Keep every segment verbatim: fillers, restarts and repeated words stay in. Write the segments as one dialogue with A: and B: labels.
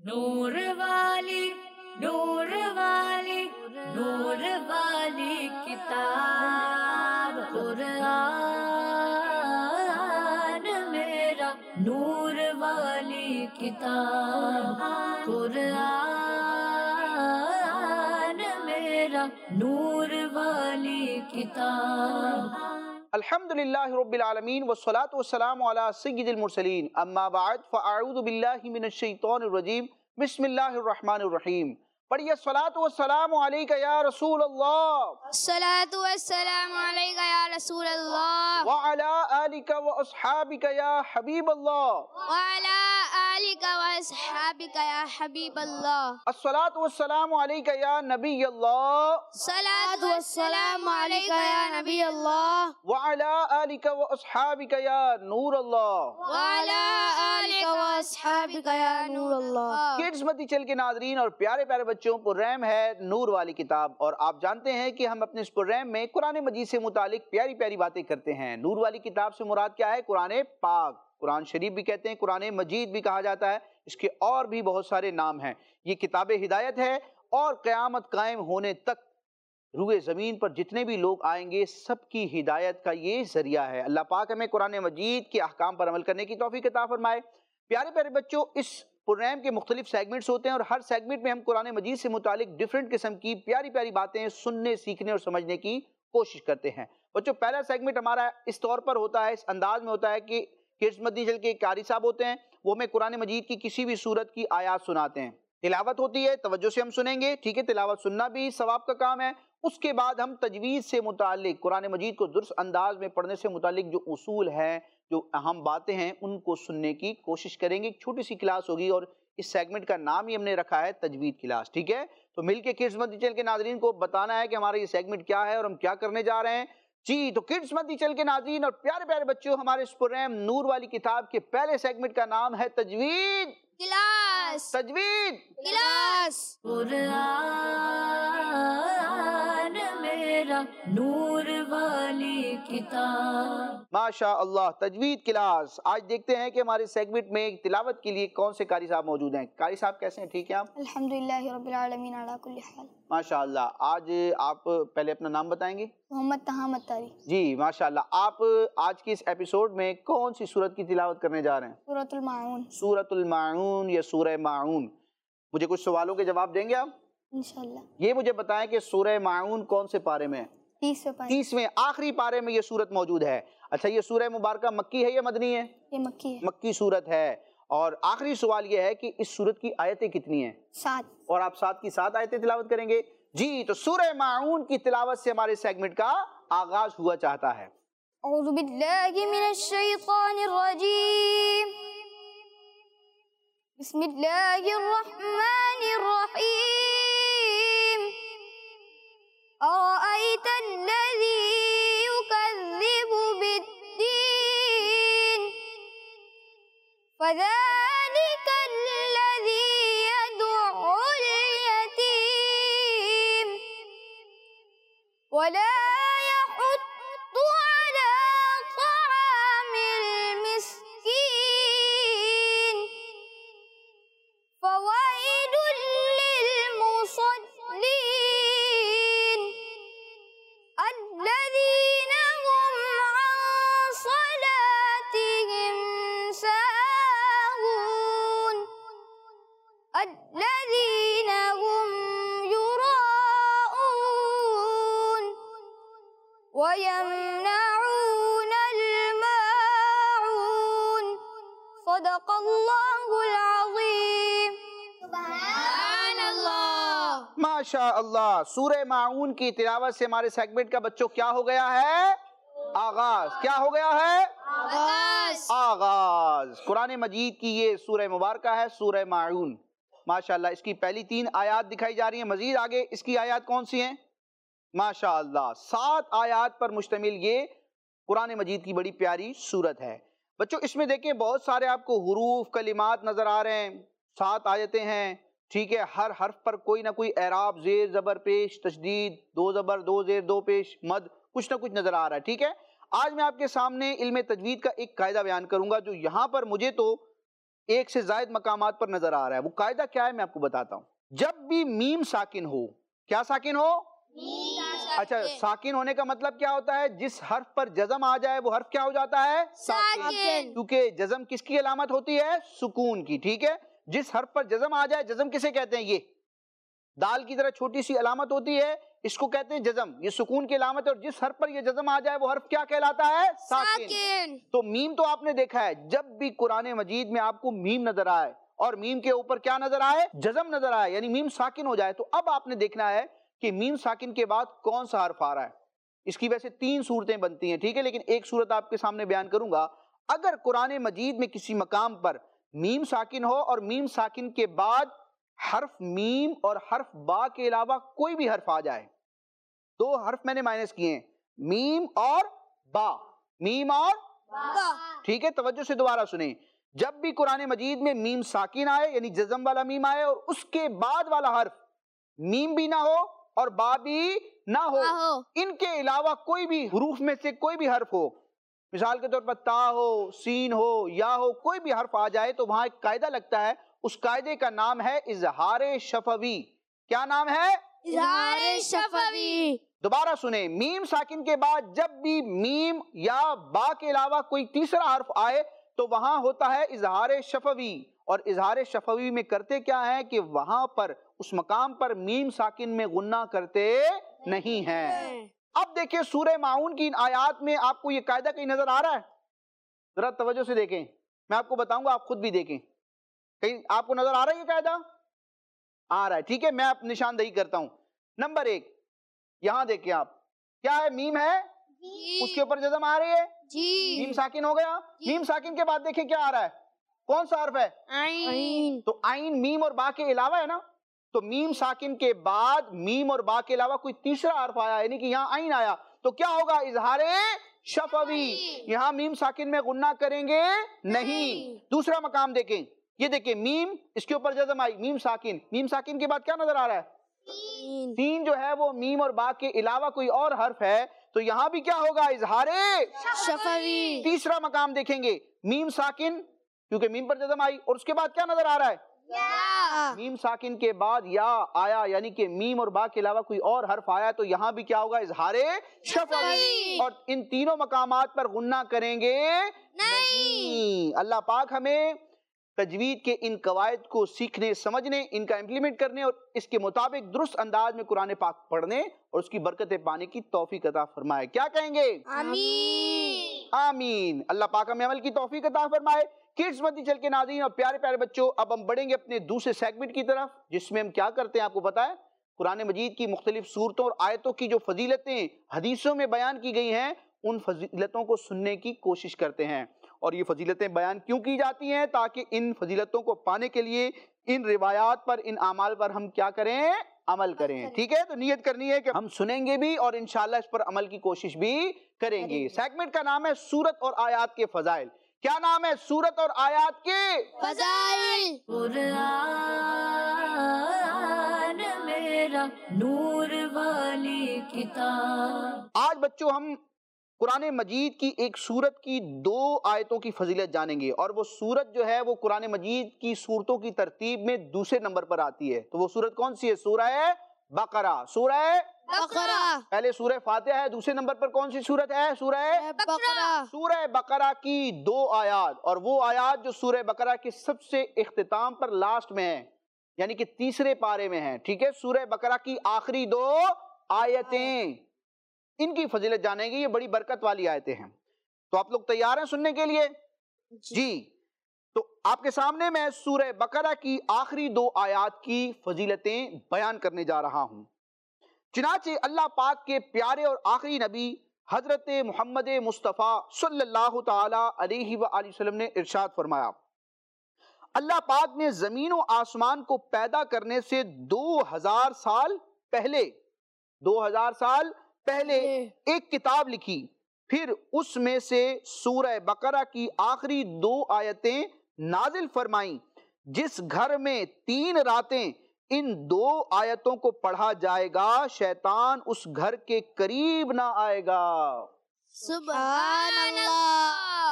A: نور والی نور والی نور والی کتاب قرآن میرا نور والی کتاب قرآن میرا نور والی کتاب.
B: الحمدللہ رب العالمین والصلاة والسلام علی سید المرسلین اما بعد فاعوذ باللہ من الشیطان الرجیم بسم اللہ الرحمن الرحیم. پڑھیے الصلاة والسلام علیکہ یا رسول اللہ
C: الصلاة والسلام علیکہ یا رسول اللہ
B: وعلی آلکہ واصحابکہ یا حبیب اللہ
C: وعلی آلکہ واصحابکہ یا حبیب اللہ.
B: الصلاة والسلام علیکہ یا نبی اللہ
C: الصلاة والسلام علیکہ یا نبی اللہ
B: وعلی آلکہ واصحابکہ یا نور اللہ
C: وعلی آلکہ واصحابکہ یا نور اللہ.
B: کڈز مدی چل کے ناظرین اور پیارے پیارے بچوں، پروگرام ہے نور والی کتاب، اور آپ جانتے ہیں کہ ہم اپنے اس پروگرام میں قرآن مجید سے متعلق پیاری پیاری باتیں کرتے ہیں. نور والی کتاب سے مراد کیا ہے؟ قرآن پاک، قرآن شریف بھی کہتے ہیں، قرآن مجید بھی کہا جاتا ہے، اس کے اور بھی بہت سارے نام ہیں. یہ کتاب ہدایت ہے اور قیامت قائم ہونے تک روئے زمین پر جتنے بھی لوگ آئیں گے سب کی ہدایت کا یہ ذریعہ ہے. اللہ پاک ہمیں قرآن مجید کے احکام پر عمل کرنے کی توفیق عطا فرمائے. پیارے پیارے بچوں، اس پروگرام کے مختلف سیگمنٹس ہوتے ہیں اور ہر سیگمنٹ میں ہم قرآن مجید سے متعلق ڈیفرنٹ قسم کی پیاری پیاری باتیں سننے، سیکھنے اور سمجھنے کی کوشش کرتے ہیں. بچوں، پہلا سیگمنٹ ہمارا اس طور پر ہوتا ہے، اس انداز میں ہوتا ہے کہ کڈز مدی چل کے قاری صاحب ہوتے ہیں، وہ ہمیں قرآن مجید کی کسی بھی سورت کی آیات سناتے ہیں. تلاوت ہوتی ہے، توجہ سے ہم سنیں گے، ٹھیک ہے؟ تلاوت سننا بھی ثواب کا کام ہے. اس کے بعد ہم تجوید سے متعلق، قرآن مجید کو درست انداز میں پڑھنے سے متعلق جو اصول ہیں، جو اہم باتیں ہیں، ان کو سننے کی کوشش کریں گے. ایک چھوٹی سی کلاس ہوگی اور اس سیگمنٹ کا نام ہی ہم نے رکھا ہے تجوید کلاس، ٹھیک ہے؟ تو مل کے کڈز مدی چل کے ناظرین کو بتانا ہے کہ ہمارا یہ سیگمنٹ کیا ہے اور ہم کیا کرنے جا رہے ہیں. جی تو کڈز مدی چل کے ناظرین اور پیارے پیارے بچوں، ہمارے اس پروگرام نور والی کتاب کے پہلے سیگمنٹ کا نام ہے تجوید
C: کلاس.
B: تجوید
C: کلاس.
A: قرآن میرا نور والی کتاب.
B: ماشاء اللہ، تجوید کلاس. آج دیکھتے ہیں کہ ہمارے سیگمنٹ میں تلاوت کے لیے کون سے قاری صاحب موجود ہیں. قاری صاحب کیسے ہیں؟ ٹھیک ہیں آپ؟
C: الحمدللہ رب العالمین علی کل حال.
B: ماشاء اللہ. آج آپ پہلے اپنا نام بتائیں گے؟
C: محمد طہا مطاری.
B: جی ماشاء اللہ. آپ آج کی اس ایپیسوڈ میں کون سی سورت کی تلاوت کرنے جا رہے ہیں؟
C: سورۃ الماعون.
B: سورۃ الماعون یا سورہ ماعون. مجھے کچھ سوالوں کے جواب دیں گے آپ؟
C: انشاءاللہ.
B: یہ مجھے بتائیں کہ سورہ ماعون کون سے پارے میں ہے؟
C: تیسویں پارے.
B: تیسویں آخری پارے میں یہ سورت موجود ہے. اچھا، یہ سورہ مبارکہ مکی ہے یا مدنی ہے؟
C: یہ مکی ہے.
B: مکی سورت ہے. اور آخری سوال یہ ہے کہ اس سورت کی آیتیں کتنی ہیں؟
C: سات.
B: اور آپ سات کی سات آیتیں تلاوت کریں گے. جی تو سورہ ماعون کی تلاوت سے ہمارے سیگمنٹ کا آغاز ہوا چاہتا ہے.
C: اعوذ باللہ من الشیطان الرجیم. بسم اللہ الرحمن الرحیم. أرأيت الذي يكذب بالدين فذلك الذي يدع اليتيم ولا يحض على طعام المسكين فويل للمصلين الذين هم عن صلاتهم ساهون الذين هم يراءون ويمنعون الماعون. صدق اللہ العظیم. سبحان اللہ.
B: ماشاء اللہ. سورہ ماعون کی تلاوت سے ہمارے سیگمنٹ کا بچوں کیا ہو گیا ہے؟ آغاز. کیا ہو گیا ہے؟
C: آغاز.
B: آغاز. قرآن مجید کی یہ سورہ مبارکہ ہے، سورہ ماعون. ماشاءاللہ. اس کی پہلی تین آیات دکھائی جا رہی ہیں. مزید آگے اس کی آیات کون سی ہیں؟ ماشاءاللہ سات آیات پر مشتمل یہ قرآن مجید کی بڑی پیاری سورت ہے. بچوں اس میں دیکھیں بہت سارے آپ کو حروف کلمات نظر آ رہے ہیں. سات آیتیں ہیں، ٹھیک ہے؟ ہر حرف پر کوئی نہ کوئی اعراب، زیر زبر پیش، تشدید، دو زبر دو زیر دو پیش، مد، کچھ نہ کچھ نظر آ رہا ہے، ٹھیک ہے؟ آج میں آپ کے سامنے علم تجوید کا ایک قاعدہ بیان کروں گا جو یہاں پر مجھے تو ایک سے زائد مقامات پر نظر آ رہا ہے. وہ قاعدہ کیا ہے میں آپ کو بتاتا ہوں. جب بھی میم ساکن ہو, کیا ساکن ہو؟ اچھا, ساکن ہونے کا مطلب کیا ہوتا ہے؟ جس حرف پر جزم آ جائے وہ حرف کیا ہو جاتا ہے؟
C: ساکن.
B: کیونکہ جزم کس کی علامت ہوتی ہے؟ سکون کی. ٹھیک ہے, جس حرف پر جزم آ جائے, جزم کسے کہتے ہیں؟ یہ دال کی طرح چھوٹی سی علامت ہوتی ہے, اس کو کہتے ہیں جزم. یہ سکون کی علامت ہے, اور جس حرف پر یہ جزم آ جائے وہ حرف کیا کہلاتا ہے؟ ساکن. تو میم تو آپ نے دیکھا ہے, جب بھی قرآن مجید میں آپ کو میم نظر آئے اور میم کے اوپر کیا نظر آئے؟ جزم نظر آئے, یعنی میم ساکن ہو جائے, تو اب آپ نے دیکھنا ہے کہ میم ساکن کے بعد کون سا حرف آ رہا ہے. اس کی ویسے تین صورتیں بنتی ہیں, ٹھیک ہے, لیکن ایک صورت آپ کے سامنے بیان کروں گا. اگر قرآن مجید میں کسی مقام پر میم ساکن ہو اور میم ساکن کے بعد حرف میم اور حرف با کے علاوہ کوئی بھی حرف آ جائے, دو حرف میں نے مائنس کیے ہیں, میم اور با, میم اور
C: با.
B: ٹھیک ہے, توجہ سے دوبارہ سنیں. جب بھی قرآن مجید میں میم ساکن آئے, یعنی جزم والا میم آئے, اور اس کے بعد والا حرف میم بھی نہ ہو اور با بھی نہ ہو, ان کے علاوہ کوئی بھی حروف میں سے کوئی بھی حرف ہو, مثال کے طور پر تا ہو, سین ہو, یا ہو, کوئی بھی حرف آ جائے, تو وہاں ایک قاعدہ لگتا ہے. اس قاعدے کا نام ہے اظہار شفوی. کیا نام ہے؟
C: اظہار شفوی.
B: دوبارہ سنیں, میم ساکن کے بعد جب بھی میم یا با کے علاوہ کوئی تیسرا حرف آئے تو وہاں ہوتا ہے اظہار شفوی. اور اظہار شفوی میں کرتے کیا ہے کہ وہاں پر اس مقام پر میم ساکن میں غنہ کرتے نہیں ہیں. اب دیکھیں سورہ معون کی ان آیات میں آپ کو یہ قاعدہ کہیں نظر آ رہا ہے؟ ذرا توجہ سے دیکھیں, میں آپ کو بتاؤں گا, آپ خود بھی دیکھیں, کہیں آپ کو نظر آ رہا ہے یہ قاعدہ؟ آ رہا ہے, ٹھیک ہے, میں آپ نشاندہی کرتا ہوں. نمبر ایک, یہاں دیکھیں آپ, کیا ہے؟ میم ہے, اس کے اوپر جزم آ رہی ہے,
C: جی.
B: میم ساکن ہو گیا. میم ساکن کے بعد دیکھیں کیا آ رہا ہے, کون سا حرف ہے؟
C: عین.
B: تو عین میم اور با کے علاوہ ہے نا, تو میم ساکن کے بعد میم اور با کے علاوہ کوئی تیسرا حرف آیا, یعنی کہ یہاں عین آیا, تو کیا ہوگا؟ اظہار شفوی. یہاں میم ساکن میں غنہ کریں گے نہیں. دوسرا مقام دیکھیں, یہ دیکھیں میم, اس کے اوپر جزم آئی, میم ساکن, میم ساکن کے بعد کیا نظر آ رہا ہے؟ سین جو ہے وہ میم اور با کے علاوہ کوئی اور حرف ہے, تو یہاں بھی کیا ہوگا؟ اظہار
C: شفوی.
B: تیسرا مقام دیکھیں گے, میم ساکن, کیونکہ میم پر جزم آئی, اور اس کے بعد کیا نظر آ رہا ہے؟
C: یا.
B: میم ساکن کے بعد یا آیا, یعنی کہ میم اور با کے علاوہ کوئی اور حرف آیا, تو یہاں بھی کیا ہوگا؟ اظہار شفوی. اور ان تینوں مقامات پر غنہ کریں گے نہیں. اللہ پاک ہمیں تجوید کے ان قواعد کو سیکھنے, سمجھنے, ان کا امپلیمنٹ کرنے اور اس کے مطابق درست انداز میں قرآن پاک پڑھنے اور اس کی برکتیں پانے کی توفیق عطا فرمائے. کیا کہیں گے؟
C: آمین.
B: آمین. اللہ پاک ہمیں عمل کی توفیق عطا فرمائے. کڈز مدی چل کے ناظرین اور پیارے پیارے بچوں, اب ہم بڑھیں گے اپنے دوسرے سیگمنٹ کی طرف, جس میں ہم کیا کرتے ہیں آپ کو پتا ہے, قرآن مجید کی مختلف صورتوں اور آیتوں کی جو فضیلتیں حدیثوں میں بیان کی گئی ہیں, ان فضیلتوں کو سننے کی کوشش کرتے ہیں. اور یہ فضیلتیں بیان کیوں کی جاتی ہیں؟ تاکہ ان فضیلتوں کو پانے کے لیے ان روایات پر, ان اعمال پر ہم کیا کریں؟ عمل کریں. ٹھیک ہے, تو نیت کرنی ہے کہ ہم سنیں گے بھی اور انشاءاللہ اس پر عمل کی کوشش بھی کریں گے. سیگمنٹ کا نام ہے سورت اور آیات کے فضائل. کیا نام ہے؟ سورت اور آیات کے
C: فضائل.
A: قرآن میرا نور والی کتاب.
B: آج بچوں ہم قرآن مجید کی ایک سورت کی دو آیتوں کی فضیلت جانیں گے, اور وہ سورت جو ہے وہ قرآن مجید کی سورتوں کی ترتیب میں دوسرے نمبر پر آتی ہے. تو وہ سورت کون سی ہے؟ سورہ بقرہ. سورہ
C: بقرہ.
B: پہلے سورہ فاتحہ ہے, دوسرے نمبر پر کون سی سورت ہے؟ سورہ
C: بقرہ.
B: سورہ بقرہ کی دو آیات, اور وہ آیات جو سورہ بقرہ کے سب سے اختتام پر لاسٹ میں ہیں, یعنی کہ تیسرے پارے میں ہیں. ٹھیک ہے, سورہ بقرہ کی آخری دو آیتیں, ان کی فضیلت جانیں گے. یہ بڑی برکت والی آیتیں ہیں. تو آپ لوگ تیار ہیں سننے کے لیے؟ جی. تو آپ کے سامنے میں سورہ بقرہ کی آخری دو آیات کی فضیلتیں بیان کرنے جا رہا ہوں. چنانچہ اللہ پاک کے پیارے اور آخری نبی حضرت محمد مصطفیٰ صلی اللہ تعالی علیہ وآلہ وسلم نے ارشاد فرمایا, اللہ پاک نے زمین و آسمان کو پیدا کرنے سے دو ہزار سال پہلے دو ہزار سال پہلے ایک کتاب لکھی, پھر اس میں سے سورہ بقرہ کی آخری دو آیتیں نازل فرمائیں. جس گھر میں تین راتیں ان دو آیتوں کو پڑھا جائے گا, شیطان اس گھر کے قریب نہ آئے گا.
C: سبحان اللہ.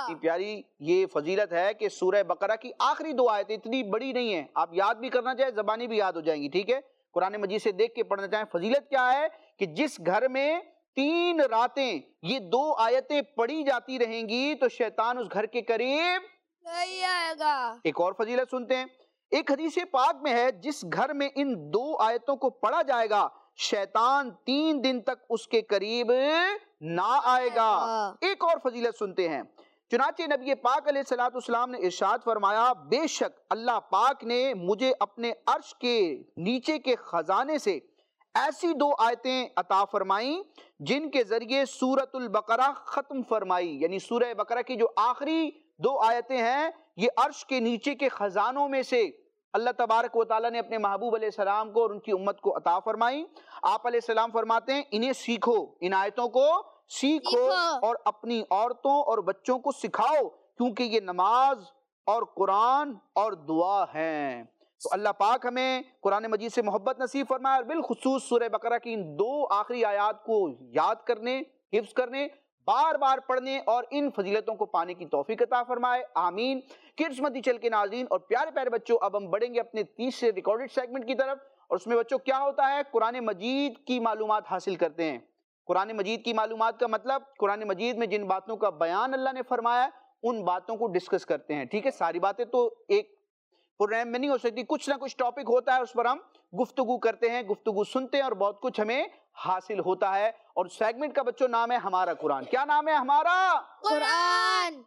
B: اتنی پیاری یہ فضیلت ہے کہ سورہ بقرہ کی آخری دو آیتیں اتنی بڑی نہیں ہیں، آپ یاد بھی کرنا چاہیں زبانی بھی یاد ہو جائیں گی، ٹھیک ہے؟ قرآن مجید سے دیکھ کے پڑھنا چاہیں۔ فضیلت کیا ہے کہ جس گھر میں تین راتیں یہ دو آیتیں پڑھی جاتی رہیں گی تو شیطان اس گھر کے قریب
C: نہیں آئے گا۔
B: ایک اور فضیلت سنتے ہیں، ایک حدیث پاک میں ہے جس گھر میں ان دو آیتوں کو پڑھا جائے گا شیطان تین دن تک اس کے قریب نہ آئے گا۔ ایک اور فضیلت سنتے ہیں، چنانچہ نبی پاک علیہ الصلوۃ والسلام نے ارشاد فرمایا، بے شک اللہ پاک نے مجھے اپنے عرش کے نیچے کے خزانے سے ایسی دو آیتیں عطا فرمائیں جن کے ذریعے سورۃ البقرہ ختم فرمائی، یعنی سورہ بقرہ کی جو آخری دو آیتیں ہیں یہ عرش کے نیچے کے خزانوں میں سے اللہ تبارک و تعالیٰ نے اپنے محبوب علیہ السلام کو اور ان کی امت کو عطا فرمائی۔ آپ علیہ السلام فرماتے ہیں انہیں سیکھو، ان آیتوں کو سیکھو اور اپنی عورتوں اور بچوں کو سکھاؤ کیونکہ یہ نماز اور قرآن اور دعا ہیں۔ تو اللہ پاک ہمیں قرآن مجید سے محبت نصیب فرمائے اور بالخصوص سورہ بقرہ کی ان دو آخری آیات کو یاد کرنے، حفظ کرنے، بار بار پڑھنے اور ان فضیلتوں کو پانے کی توفیق عطا فرمائے، آمین۔ کڈس مدی چل کے ناظرین اور پیارے پیارے بچوں، اب ہم بڑھیں گے اپنے تیسرے ریکارڈڈ سیگمنٹ کی طرف، اور اس میں بچوں کیا ہوتا ہے؟ قرآن مجید کی معلومات حاصل کرتے ہیں۔ قرآن مجید کی معلومات کا مطلب قرآن مجید میں جن باتوں کا بیان اللہ نے فرمایا ان باتوں کو ڈسکس کرتے ہیں، ٹھیک ہے؟ ساری باتیں تو ایک پروگرام میں نہیں ہو سکتی، کچھ نہ کچھ ٹاپک ہوتا ہے اس پر ہم گفتگو کرتے ہیں، گفتگو سنتے ہیں اور بہت کچھ ہمیں حاصل ہوتا ہے۔ اور سیگمنٹ کا بچوں نام ہے ہمارا قرآن۔ کیا نام ہے ہمارا؟
C: قرآن۔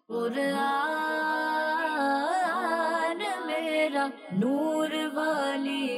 A: قرآن میرا نور والی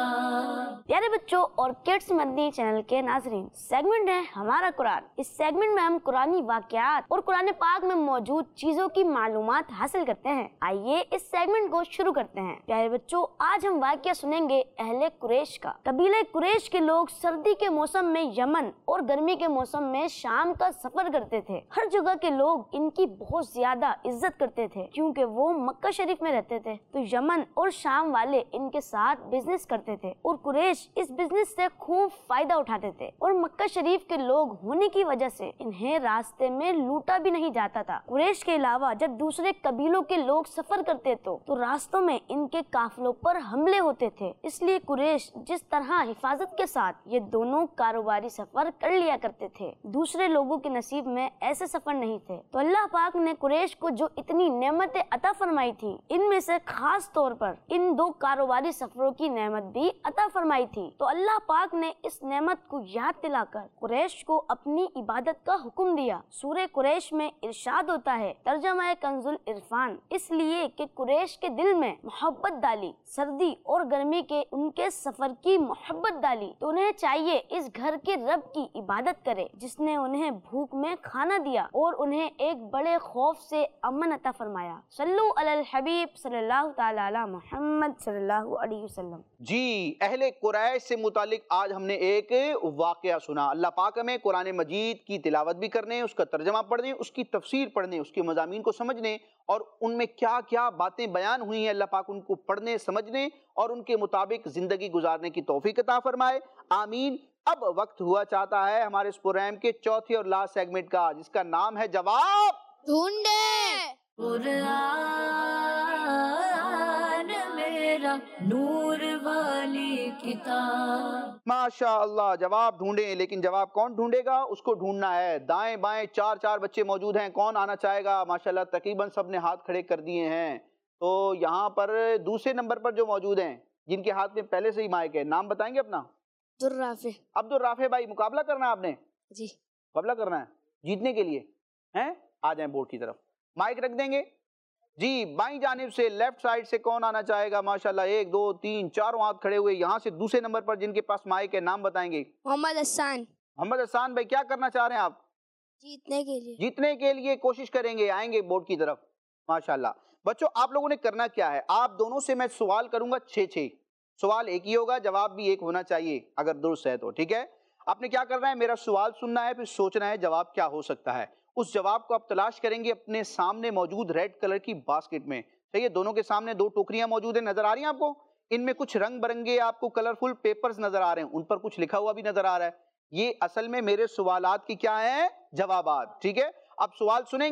A: کتاب۔
D: پیارے بچوں اور کڈس مدنی چینل کے ناظرین، سیگمنٹ ہے ہمارا قرآن۔ اس سیگمنٹ میں ہم قرآنی واقعات اور قرآن پاک میں موجود چیزوں کی معلومات حاصل کرتے ہیں۔ آئیے اس سیگمنٹ کو شروع کرتے ہیں۔ پیارے بچوں، آج ہم واقعہ سنیں گے اہل قریش کا۔ قبیلہ قریش کے لوگ سردی کے موسم میں یمن اور گرمی کے موسم میں شام کا سفر کرتے تھے۔ ہر جگہ کے لوگ ان کی بہت زیادہ عزت کرتے تھے کیونکہ وہ مکہ شریف میں رہتے تھے، تو یمن اور شام والے ان کے ساتھ بزنس کرتے تھے اور قریش اس بزنس سے خوب فائدہ اٹھاتے تھے، اور مکہ شریف کے لوگ ہونے کی وجہ سے انہیں راستے میں لوٹا بھی نہیں جاتا تھا۔ قریش کے علاوہ جب دوسرے قبیلوں کے لوگ سفر کرتے تو تو راستوں میں ان کے قافلوں پر حملے ہوتے تھے، اس لیے قریش جس طرح حفاظت کے ساتھ یہ دونوں کاروباری سفر کر لیا کرتے تھے، دوسرے لوگوں کے نصیب میں ایسے سفر نہیں تھے۔ تو اللہ پاک نے قریش کو جو اتنی نعمتیں عطا فرمائی تھی، ان میں سے خاص طور پر ان دو کاروباری سفروں کی نعمت بھی عطا فرمائی تھی۔ تو اللہ پاک نے اس نعمت کو یاد دلا کر قریش کو اپنی عبادت کا حکم دیا۔ سورہ قریش میں ارشاد ہوتا ہے، ترجمہ کنز العرفان، اس لیے کہ قریش کے دل میں محبت ڈالی، سردی اور گرمی کے ان کے سفر کی محبت ڈالی، تو انہیں چاہیے اس گھر کے رب کی عبادت کرے جس نے انہیں بھوک میں کھانا دیا اور انہیں ایک بڑے خوف سے امن عطا فرمایا۔ صلو علی الحبیب صلی اللہ تعالی علی محمد صلی اللہ علیہ وسلم۔
B: جی، اہل قریش سے متعلق آج ہم نے ایک واقعہ سنا۔ اللہ پاک ہمیں قرآن مجید کی تلاوت بھی کرنے، اس کا ترجمہ پڑھنے، اس کی تفسیر پڑھنے، اس کے مضامین کو سمجھنے اور ان میں کیا کیا باتیں بیان ہوئی ہیں، اللہ پاک ان کو پڑھنے، سمجھنے اور ان کے مطابق زندگی گزارنے کی توفیق عطا فرمائے، آمین۔ اب وقت ہوا چاہتا ہے ہمارے اس پروگرام کے چوتھے اور لاسٹ سیگمنٹ کا، جس کا نام ہے جواب
C: ڈھونڈے۔
A: قرآن میرا نور والی کتاب۔
B: ماشاء اللہ، جواب ڈھونڈیں، لیکن جواب کون ڈھونڈے گا؟ اس کو ڈھونڈنا ہے۔ دائیں بائیں چار چار بچے موجود ہیں، کون آنا چاہے گا؟ ماشاءاللہ تقریباً سب نے ہاتھ کھڑے کر دیے ہیں۔ تو یہاں پر دوسرے نمبر پر جو موجود ہیں، جن کے ہاتھ میں پہلے سے ہی مائک ہے، نام بتائیں گے اپنا؟
C: عبدالرافع۔
B: عبدالرافع بھائی، مقابلہ کرنا ہے آپ نے؟
C: جی۔
B: مقابلہ کرنا ہے جیتنے کے لیے ہیں؟ آ جائیں بورڈ کی طرف، مائک رکھ دیں گے۔ جی، بائیں جانب سے لیفٹ سائڈ سے کون آنا چاہے گا؟ ماشاءاللہ ایک دو تین چاروں ہاتھ کھڑے ہوئے۔ یہاں سے دوسرے نمبر پر جن کے پاس مائک ہے، نام بتائیں گے؟
C: محمد حسان۔
B: محمد حسان بھائی، کیا کرنا چاہ رہے ہیں آپ؟
C: جیتنے کے لیے۔
B: جیتنے کے لیے کوشش کریں گے، آئیں گے بورڈ کی طرف۔ ماشاءاللہ بچوں، آپ لوگوں نے کرنا کیا ہے؟ آپ دونوں سے میں سوال کروں گا، چھ چھ سوال ایک ہی ہوگا، جواب بھی ایک ہونا چاہیے اگر درست ہے تو، ٹھیک ہے؟ آپ نے کیا کرنا ہے؟ میرا سوال سننا ہے، پھر سوچنا ہے جواب کیا ہو سکتا ہے۔ اس جواب کو آپ تلاش کریں گے اپنے سامنے موجود ریڈ کلر کی باسکٹ میں، صحیح ہے؟ دونوں کے سامنے دو ٹوکریاں موجود ہیں، نظر آ رہی ہیں آپ کو؟ ان میں کچھ رنگ برنگے آپ کو کلرفل پیپرز نظر آ رہے ہیں، ان پر کچھ لکھا ہوا بھی نظر آ رہا ہے۔ یہ اصل میں میرے سوالات کی کیا ہیں؟ جوابات، ٹھیک ہے؟ اب سوال سنیں گے،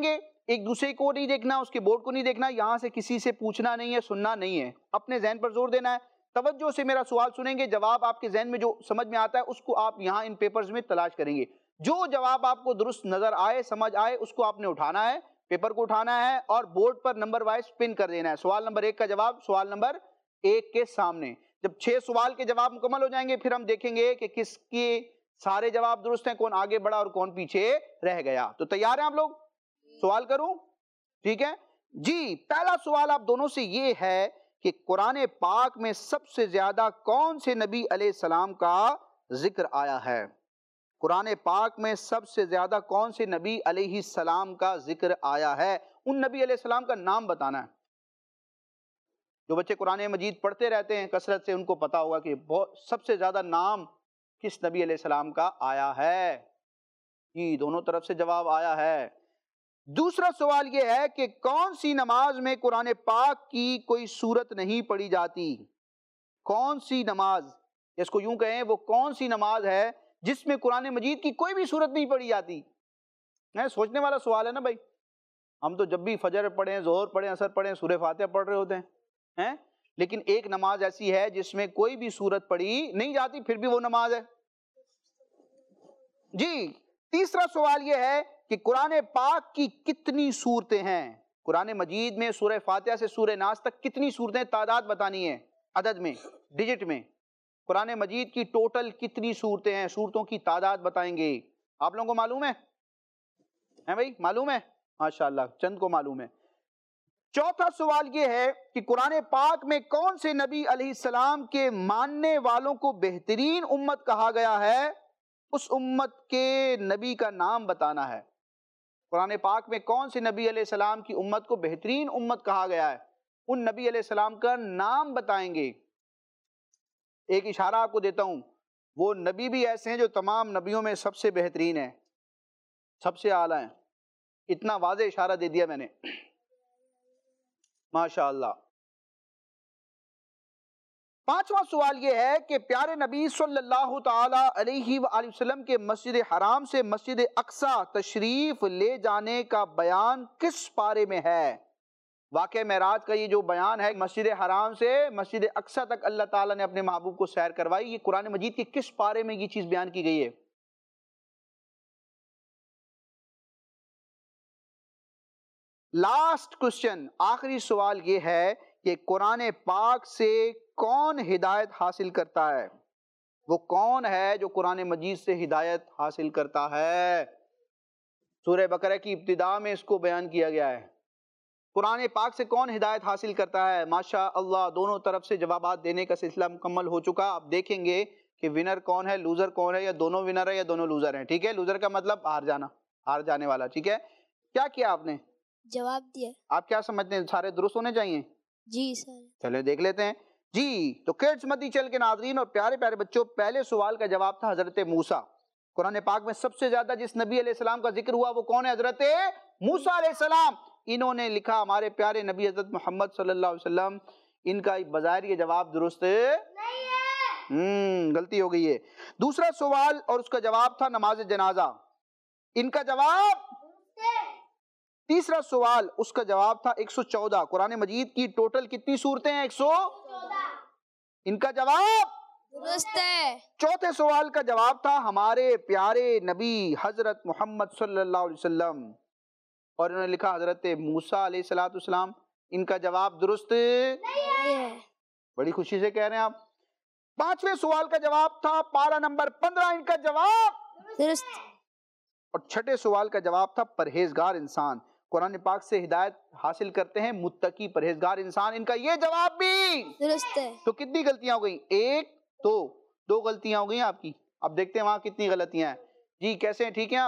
B: ایک دوسرے کو نہیں دیکھنا، اس کے بورڈ کو نہیں دیکھنا، یہاں سے کسی سے پوچھنا نہیں ہے، سننا نہیں ہے، اپنے ذہن پر زور دینا ہے، توجہ سے میرا سوال سنیں گے، جواب آپ کے ذہن میں جو سمجھ میں آتا ہے اس کو آپ یہاں ان پیپرز میں تلاش کریں گے، جو جواب آپ کو درست نظر آئے، سمجھ آئے، اس کو آپ نے اٹھانا ہے، پیپر کو اٹھانا ہے اور بورڈ پر نمبر وائز پن کر دینا ہے۔ سوال نمبر ایک کا جواب سوال نمبر ایک کے سامنے۔ جب چھ سوال کے جواب مکمل ہو جائیں گے پھر ہم دیکھیں گے کہ کس کے سارے جواب درست ہیں، کون آگے بڑھا اور کون پیچھے رہ گیا۔ تو تیار ہیں آپ لوگ؟ سوال کروں؟ ٹھیک ہے جی، پہلا سوال آپ دونوں سے یہ ہے کہ قرآن پاک میں سب سے زیادہ کون سے نبی علیہ السلام کا ذکر آیا ہے؟ قرآن پاک میں سب سے زیادہ کون سے نبی علیہ السلام کا ذکر آیا ہے؟ ان نبی علیہ السلام کا نام بتانا ہے۔ جو بچے قرآن مجید پڑھتے رہتے ہیں کثرت سے ان کو پتا ہوگا کہ بہت سب سے زیادہ نام کس نبی علیہ السلام کا آیا ہے۔ جی دونوں طرف سے جواب آیا ہے۔ دوسرا سوال یہ ہے کہ کون سی نماز میں قرآن پاک کی کوئی سورت نہیں پڑھی جاتی؟ کون سی نماز، اس کو یوں کہیں وہ کون سی نماز ہے جس میں قرآن مجید کی کوئی بھی سورت نہیں پڑھی جاتی؟ سوچنے والا سوال ہے نا بھائی، ہم تو جب بھی فجر پڑھیں، ظہر پڑھیں، عصر پڑھیں، سورہ فاتحہ پڑھ رہے ہوتے ہیں، لیکن ایک نماز ایسی ہے جس میں کوئی بھی سورت پڑھی نہیں جاتی پھر بھی وہ نماز ہے۔ جی تیسرا سوال یہ ہے کہ قرآن پاک کی کتنی سورتیں ہیں؟ قرآن مجید میں سورہ فاتحہ سے سورہ ناس تک کتنی سورتیں، تعداد بتانی ہے، عدد میں، ڈیجٹ میں۔ قرآن مجید کی ٹوٹل کتنی سورتیں ہیں، سورتوں کی تعداد بتائیں گے۔ آپ لوگوں کو معلوم ہے؟ ہیں بھائی معلوم ہے؟ ماشاءاللہ چند کو معلوم ہے۔ چوتھا سوال یہ ہے کہ قرآن پاک میں کون سے نبی علیہ السلام کے ماننے والوں کو بہترین امت کہا گیا ہے؟ اس امت کے نبی کا نام بتانا ہے۔ قرآن پاک میں کون سے نبی علیہ السلام کی امت کو بہترین امت کہا گیا ہے؟ ان نبی علیہ السلام کا نام بتائیں گے۔ ایک اشارہ آپ کو دیتا ہوں، وہ نبی بھی ایسے ہیں جو تمام نبیوں میں سب سے بہترین ہیں، سب سے اعلیٰ ہیں، اتنا واضح اشارہ دے دیا میں نے، ماشاءاللہ۔ پانچواں سوال یہ ہے کہ پیارے نبی صلی اللہ تعالی علیہ وآلہ وسلم کے مسجد حرام سے مسجد اقصی تشریف لے جانے کا بیان کس پارے میں ہے؟ واقعہ معراج کا یہ جو بیان ہے، مسجد حرام سے مسجد اقصی تک اللہ تعالیٰ نے اپنے محبوب کو سیر کروائی، یہ قرآن مجید کے کس پارے میں یہ چیز بیان کی گئی ہے؟ لاسٹ کوسچن، آخری سوال یہ ہے کہ قرآن پاک سے کون ہدایت حاصل کرتا ہے؟ وہ کون ہے جو قرآن مجید سے ہدایت حاصل کرتا ہے؟ سورہ بقرہ کی ابتدا میں اس کو بیان کیا گیا ہے۔ قرآن پاک سے کون ہدایت حاصل کرتا ہے؟ ماشاء اللہ دونوں طرف سے جوابات دینے کا سلسلہ مکمل ہو چکا۔ آپ دیکھیں گے کہ ونر کون ہے، لوزر کون ہے، یا دونوں ونر ہے یا دونوں لوزر ہیں۔ ٹھیک ہے، لوزر کا مطلب ہار جانا، ہار جانے والا۔ ٹھیک ہے، کیا کیا آپ نے؟
C: جواب دیا۔
B: آپ کیا سمجھتے ہیں سارے درست ہونے چاہیے؟
C: جی سر۔
B: چلے دیکھ لیتے ہیں۔ جی تو کڈس مدنی چینل کے ناظرین اور پیارے پیارے بچوں، پہلے سوال کا جواب تھا حضرت موسیٰ۔ قرآن پاک میں سب سے زیادہ جس نبی علیہ السلام کا ذکر ہوا وہ کون ہے؟ حضرت موسیٰ علیہ السلام۔ انہوں نے لکھا ہمارے پیارے نبی حضرت محمد صلی اللہ علیہ وسلم، ان کا بظاہر یہ جواب درست نہیں ہے، ہم غلطی ہو گئی ہے۔ دوسرا سوال اور اس کا جواب تھا نماز جنازہ، ان کا جواب۔ تیسرا سوال اس کا جواب تھا ایک سو چودہ، قرآن مجید کی ٹوٹل کتنی سورتیں ہیں؟ ایک سو چودہ، ان کا جواب
C: درست ہے۔
B: چوتھے سوال کا جواب تھا ہمارے پیارے نبی حضرت محمد صلی اللہ علیہ وسلم، اور انہوں نے لکھا حضرت موسیٰ علیہ السلام، ان کا جواب درست نہیں ہے۔ بڑی خوشی سے کہہ رہے ہیں آپ۔ پانچویں سوال کا جواب تھا پارہ نمبر پندرہ، ان کا جواب
C: درست۔
B: اور چھٹے سوال کا جواب تھا پرہیزگار انسان، قرآن پاک سے ہدایت حاصل کرتے ہیں متقی پرہیزگار انسان، ان کا یہ جواب بھی
C: درست ہے۔
B: تو کتنی غلطیاں ہو گئیں؟ ایک دو دو غلطیاں ہو گئی آپ کی۔ اب دیکھتے ہیں وہاں کتنی غلطیاں ہیں۔ جی کیسے ہیں؟ ٹھیک ہیں آپ؟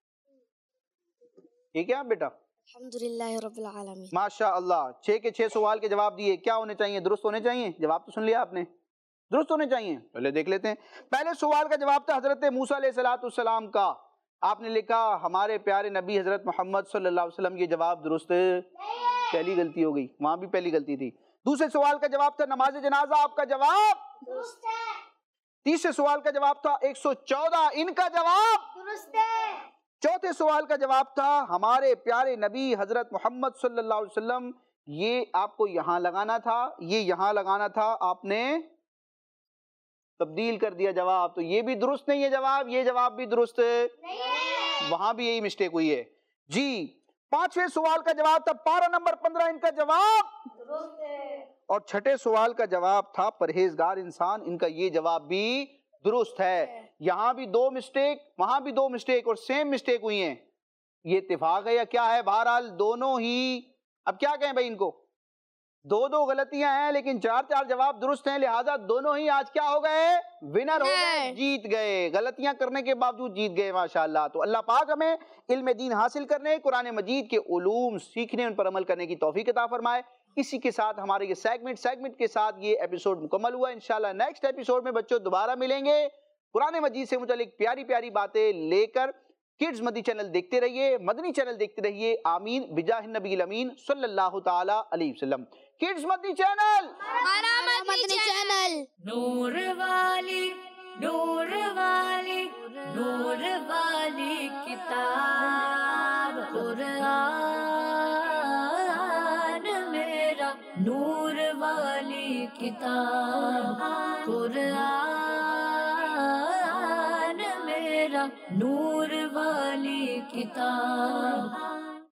B: ٹھیک ہے آپ بیٹا؟
C: الحمدللہ رب العالمین۔
B: ماشاء اللہ چھ کے چھ سوال کے جواب دیے، کیا ہونے چاہیے؟ درست ہونے چاہیے۔ جواب تو سن لیا آپ نے، درست ہونے چاہیے۔ پہلے دیکھ لیتے ہیں۔ پہلے سوال کا جواب تھا حضرت موسیٰ علیہ السلام کا، آپ نے لکھا ہمارے پیارے نبی حضرت محمد صلی اللہ علیہ وسلم، یہ جواب درست پہلی غلطی ہو گئی، وہاں بھی پہلی غلطی تھی۔ دوسرے سوال کا جواب تھا نماز جنازہ، آپ کا جواب درست ہے۔ تیسرے سوال کا جواب تھا ایک سو چودہ، ان کا جواب درست ہے۔ چوتھے سوال کا جواب تھا ہمارے پیارے نبی حضرت محمد صلی اللہ علیہ وسلم، یہ آپ کو یہاں لگانا تھا، یہ یہاں لگانا تھا، آپ نے تبدیل کر دیا جواب، تو یہ بھی درست نہیں ہے جواب، یہ جواب بھی درست ہے، وہاں بھی یہی مسٹیک ہوئی ہے جی۔ پانچویں سوال کا جواب تھا پارہ نمبر پندرہ، ان کا جواب درست ہے، اور چھٹے سوال کا جواب تھا پرہیزگار انسان، ان کا یہ جواب بھی درست ہے۔ یہاں بھی دو مسٹیک، وہاں بھی دو مسٹیک، اور سیم مسٹیک ہوئی ہیں، یہ اتفاق ہے یا کیا ہے؟ بہرحال دونوں ہی، اب کیا کہیں بھائی ان کو، دو دو غلطیاں ہیں لیکن چار چار جواب درست ہیں، لہٰذا دونوں ہی آج کیا ہو گئے؟ ونر ہو گئے، جیت گئے، غلطیاں کرنے کے باوجود جیت گئے ماشاءاللہ۔ تو اللہ پاک ہمیں علم دین حاصل کرنے، قرآن مجید کے علوم سیکھنے، ان پر عمل کرنے کی توفیق عطا فرمائے۔ اسی کے ساتھ ہمارے یہ سیگمنٹ سیگمنٹ کے ساتھ یہ ایپیسوڈ مکمل ہوا۔ انشاءاللہ نیکسٹ ایپیسوڈ میں بچوں دوبارہ ملیں گے، قرآن مجید سے متعلق پیاری پیاری باتیں لے کر۔ کڈز مدنی چینل دیکھتے رہیے، مدنی چینل دیکھتے رہیے، آمین بجاہ النبی الامین صلی اللہ تعالی علیہ وسلم۔ کڈز مدنی چینل،
C: ہمارا مدنی چینل،
A: نور والی نور والی نور والی کتاب قرآن میرا، نور والی کتاب قرآن میرا، نور والی کتاب